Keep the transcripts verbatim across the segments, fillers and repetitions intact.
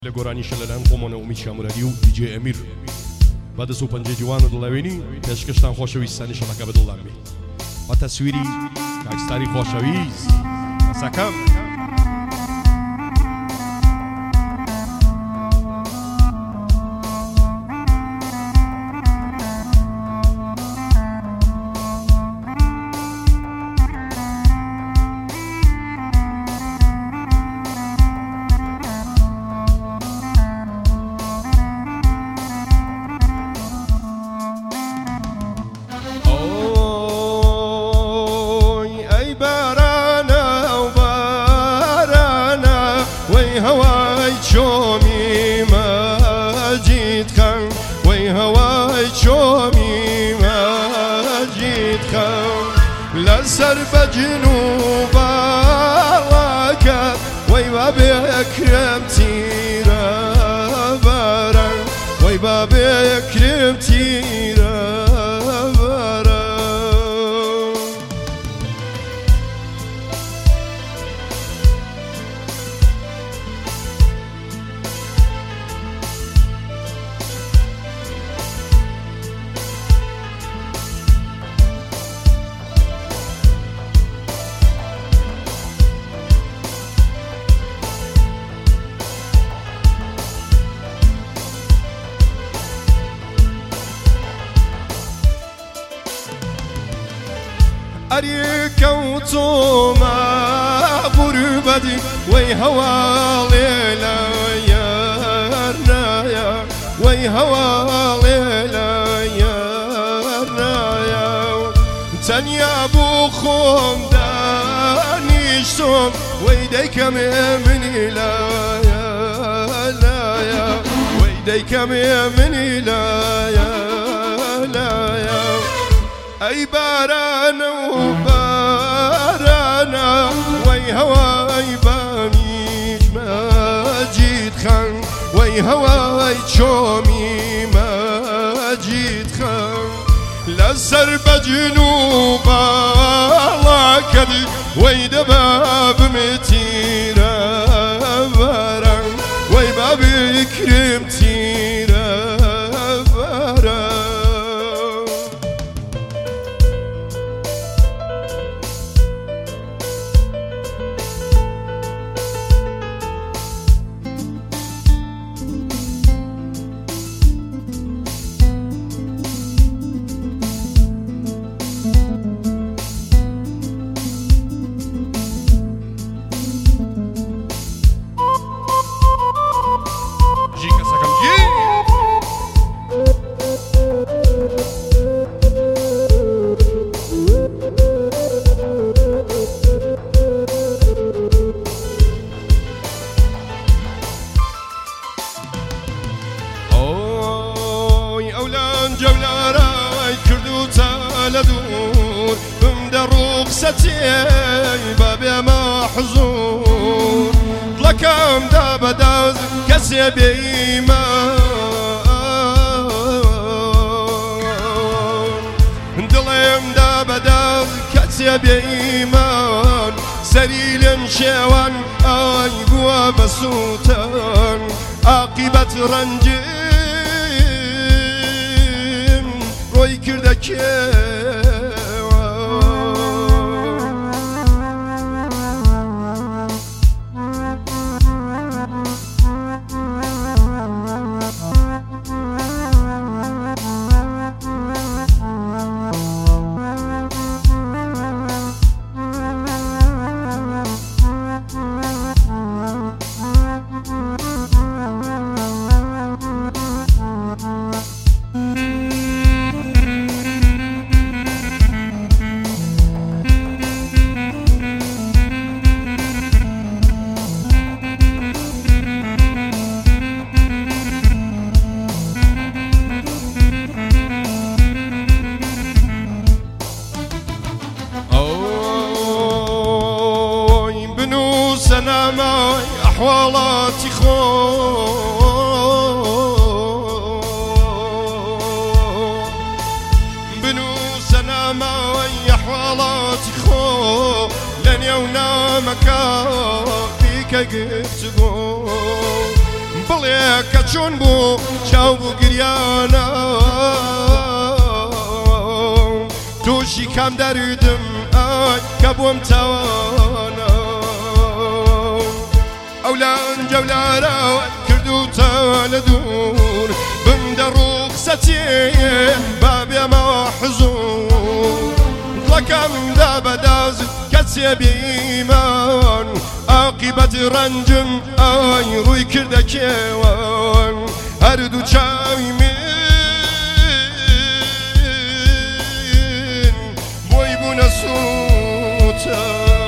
لە گۆرانیشە لەلایەن خۆمانە ئومید شامرەری و دیجێ ئەمیر بە دەست و پەنجەی جوانە دڵەوێنی پێشکەشتان خۆشەویستانی شەڵەکە بەدڵدان بێ بە تەسویری کاکستاری خۆشەویست ئەسەکەم هواي شومي ماجد خان وي هواي شومي ماجد خان لسر بجنوب راكب وي بابي اكرم تيرا برا وي بابي اكرم تيرا برا أريك وطوما غربتي وي هوا ليلة يا رنايا وي هوا ليلة يا رنايا تنيا بوخم داني شوم ويديك مني لا يا لا يا ويديك مني لا يا لا يا أي بارانا وبارانا وي هواي باميش ماجد خان وي هواي شومي ماجد خان لسر بجنوب الله كدي وي دباب متيرا باران وي بابي كريم تيرا باران جولا راي كردو تالدور بمدى رخصتي بابي محظور لكم دا بداز كسي بإيمان دلهم دا بداز كسي بإيمان سريل شوان آي بوا بسوتان عاقبة رنجي روی کرده که أنا معي أحوالاتي خو بنوس أنا معي أحوالاتي خو لن يونا مكان فيك قفت قول دڵێ کە چۆن بوو چاو بوو گریانە تووشی کام دەردم ئای کە بۆم تاوانە ئەو لان جەولارە کردوتە لە دوور بم دەڕوخسەتی بابێمەوە حزوور دڵەکەم دا بەداز کەسێ بێئیمان عاقبەت ڕەنجم ئای ڕووی کردە کێوان هەردوو چاوی من بۆی بوونە سووتە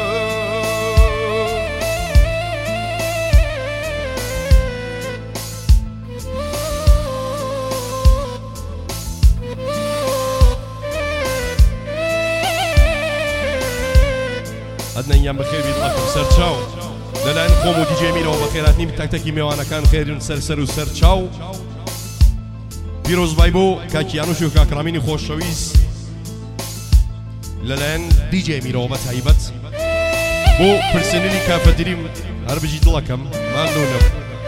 ئەدنەیان بەخێر بیت لەکەم سەرچاو لەلایەن خۆم و دیجێ میرەوە بەخێرهاتنی تەکتەکی میوانەکان خێرن سەرسەر و سەرچاو پیرۆزبای بۆ کاکی یانوش و کاکرامینی خۆشەویست لەلایەن دیجێ میرەوە بە تایبەت بۆ پرسنلی کافەدریم هەر بژی دڵەکەم مامنونم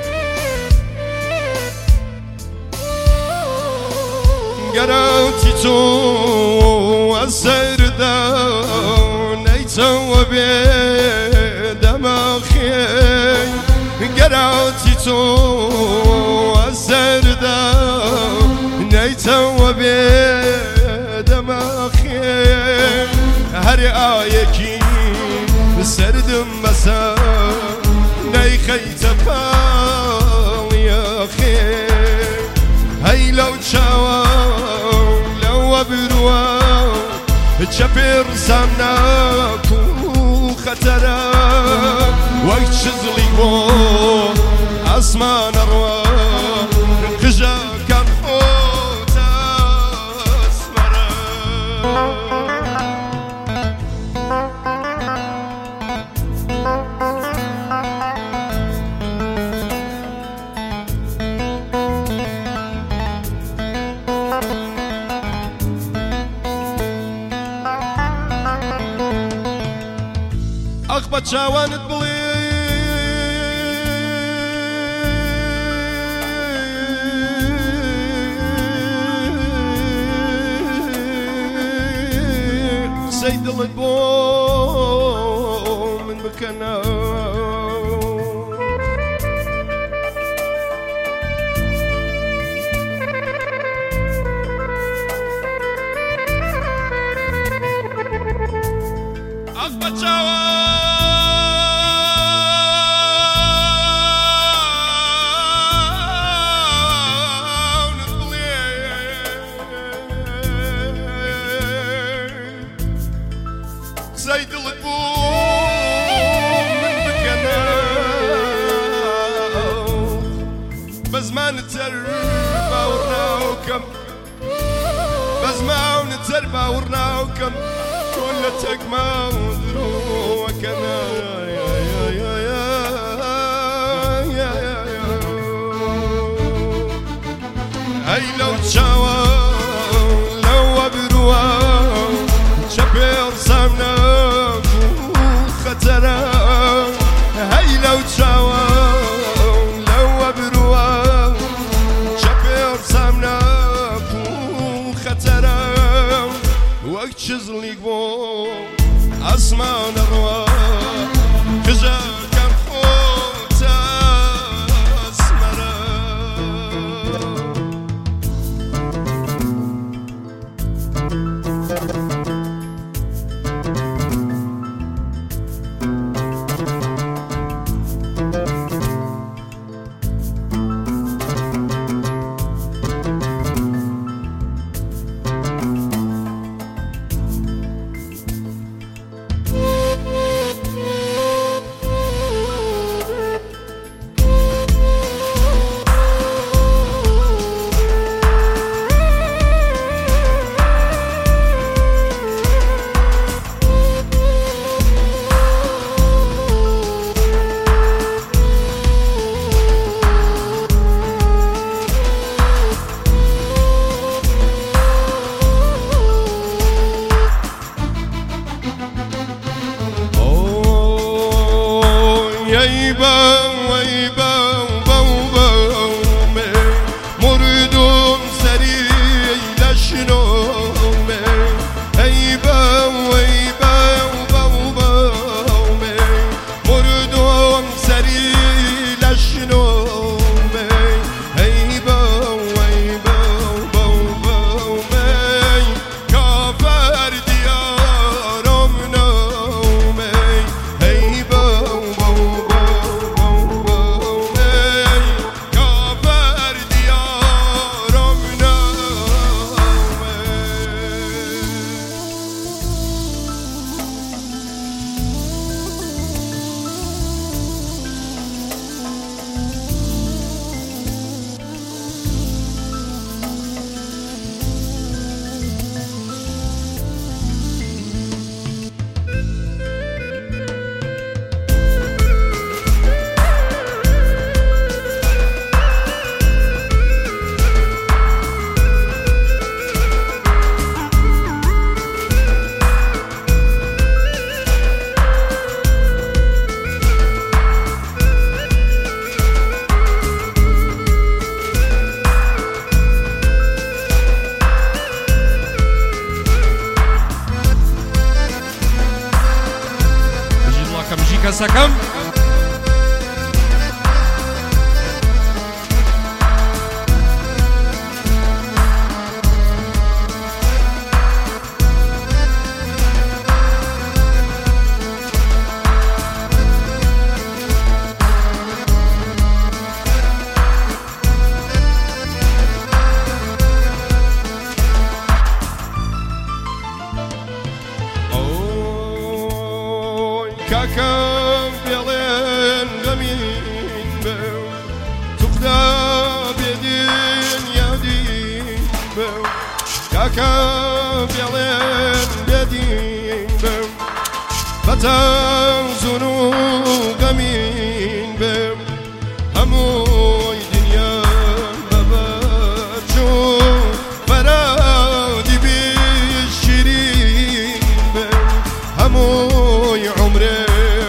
گەراتی تۆ ئەسەردا نەیتەوە بێ دەمەخێ گەراتی تۆ ئەسەردا نەیتەوە بێ دەمەخێ هەرێ ئایەکی سەردم بەسەر نەیخەیتە پاڵیەخێ هەی لەو چاوە لەوە برووە چەپێڕسام ناک و خەتەرە وەک چزڵی بۆ ئاسمانە ڕوە قژەکەم خۆتە ئەسمەرە ئەخ بە چاوانت بڵێ قسەی دڵت بۆ من بکەنە ئەخ بە چاوان قسەی دڵت بۆ من بکەنە بە زمانت تەر باوەڕ ناوکەم بە زمانت تەر باوەڕ ناوکەم چۆن لە تەکما و درۆوەکەنە هەی لەو چاوە لەوە برووە چەپێڕسام ناک و خەتەرە هەی لەو چاوە لەوە برووە چەپێڕسام ناک و خەتەرە وەک چزڵی بۆ ئاسمانە ڕوە قژەکەم خۆتە ئەسمەرە دەسەکەم كاكم بيلين غمين بو تقدا بيدين يدين بو كاكم بيلين بيدين بو فتنزنو غمين بو هموي دنيا ببجو فرادي بالشيرين بو هموي عمري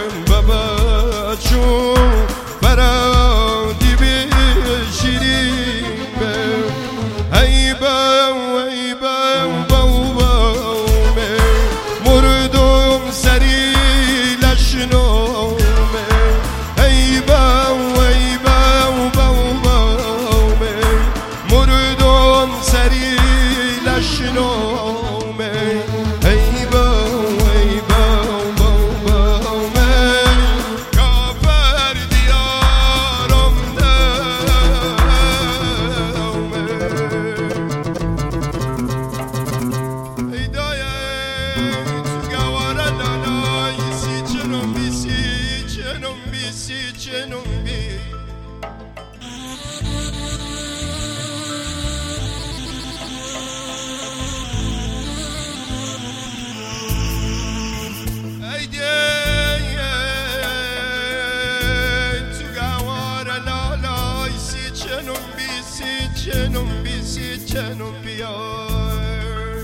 Canım bizi canım biyar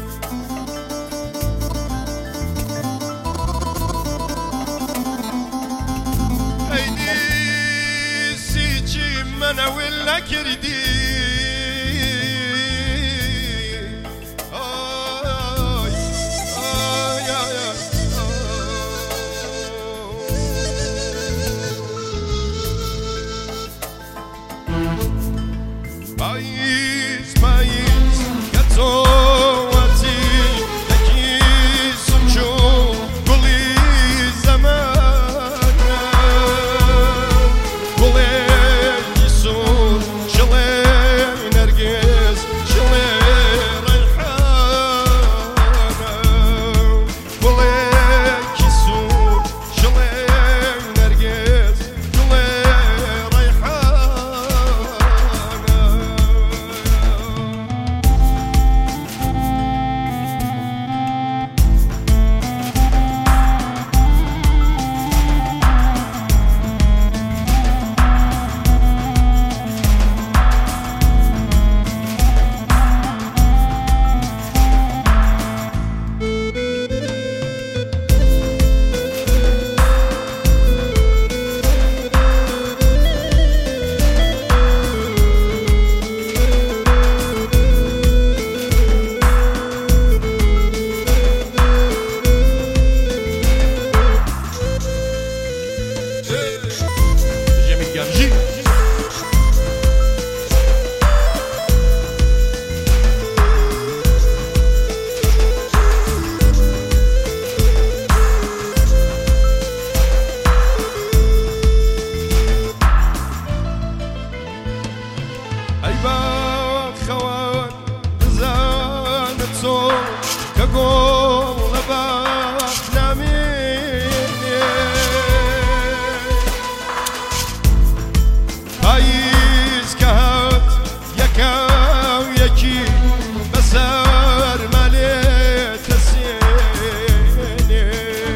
Haydi sicim mana willa kirdi Ay ay ay Pais, pais, gatoati, daqui sumchu, guli zamana, guli isur, chile nergis, chile rayhana, guli isur, chile nergis, chile كقول بأحلامي پاییز که هات یکا و یکی بسر مالی تسینی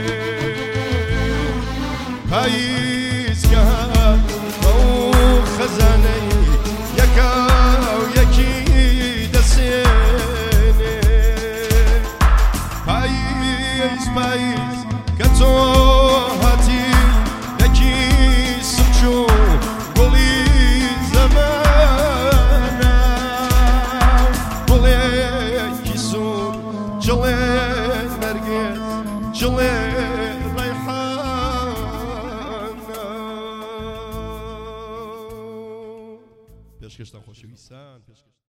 پاییز که هات با خزانه یکا و یکی دسینی پاییز پاییز که تو هاتی یکی سمچو جلي نرقص جلي ريحان پێشکەشتان خۆشەویستان پێشکەش